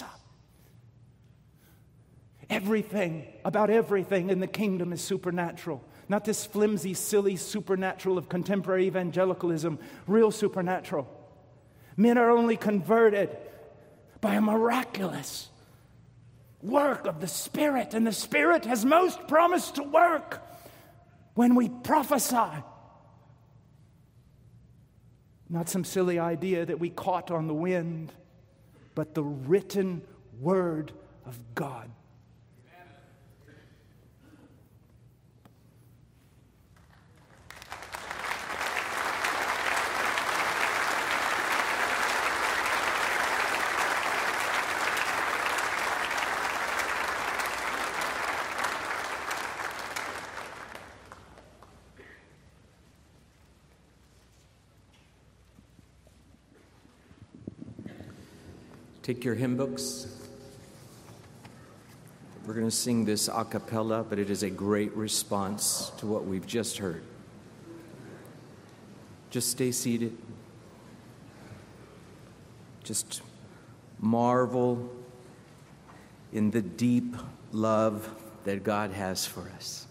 Everything, about everything in the kingdom is supernatural. Not this flimsy, silly supernatural of contemporary evangelicalism. Real supernatural. Men are only converted by a miraculous work of the Spirit. And the Spirit has most promised to work when we prophesy. Not some silly idea that we caught on the wind, but the written word of God. Take your hymn books. We're going to sing this a cappella, but it is a great response to what we've just heard. Just stay seated. Just marvel in the deep love that God has for us.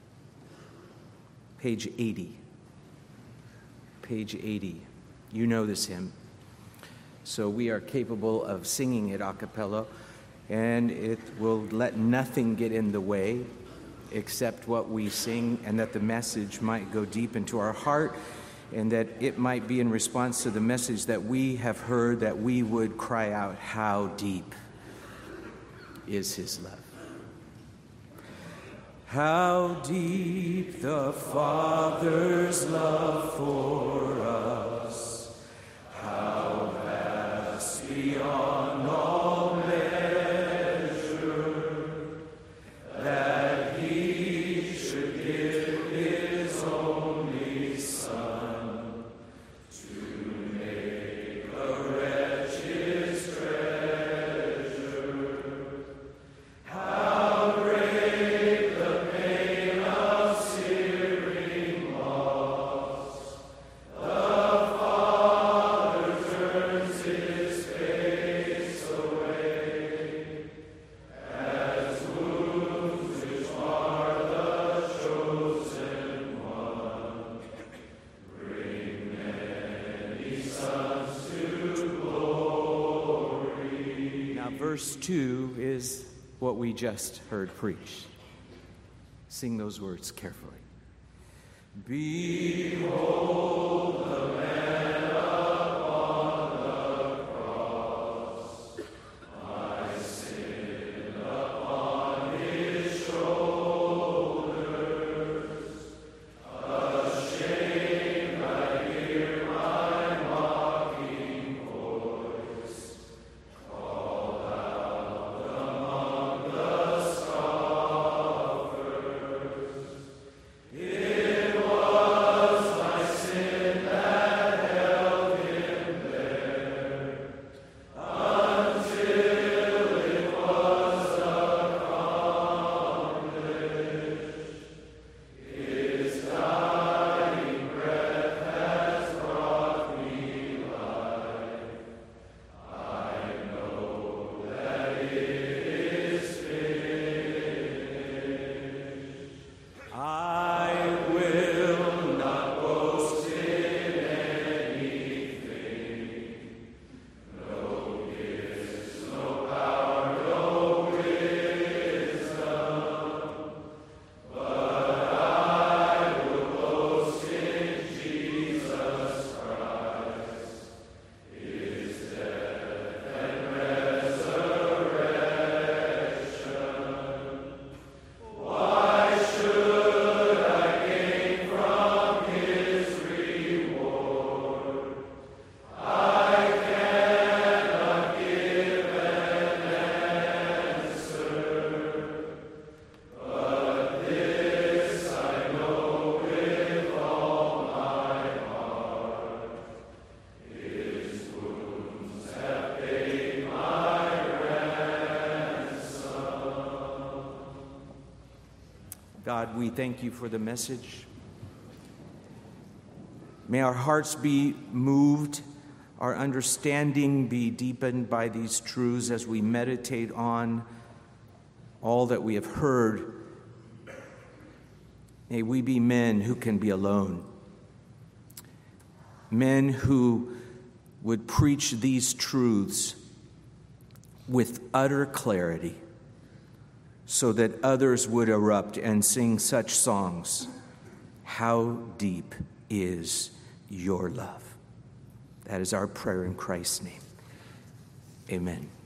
Page eighty. Page eighty. You know this hymn. So we are capable of singing it a cappella, and it will let nothing get in the way except what we sing, and that the message might go deep into our heart, and that it might be in response to the message that we have heard, that we would cry out, how deep is his love. How deep the Father's love for us, how vast beyond all measure, that he should give his only Son to make a wretch his treasure. How great the pain of searing loss! The Father turns his face away, as wounds which are the chosen one bring many sons to glory. Now, verse two is what we just heard preached. Sing those words carefully. Behold the man upon the cross, my sin upon his shoulders. Ashamed, I hear my mocking voice call out among the scoffers. It was my sin that held him there, until it was accomplished. His dying breath has brought me life. I know that it is finished. I will not boast in anything, no gifts, no power, no wisdom, but I will boast in Jesus Christ, his death and resurrection. Why should I gain from his reward? I cannot give an answer, but this I know with all my heart: his wounds have paid my ransom. God, we thank you for the message. May our hearts be moved, our understanding be deepened by these truths as we meditate on all that we have heard. May we be men who can be alone, men who would preach these truths with utter clarity, so that others would erupt and sing such songs. How deep is your love? That is our prayer in Christ's name. Amen.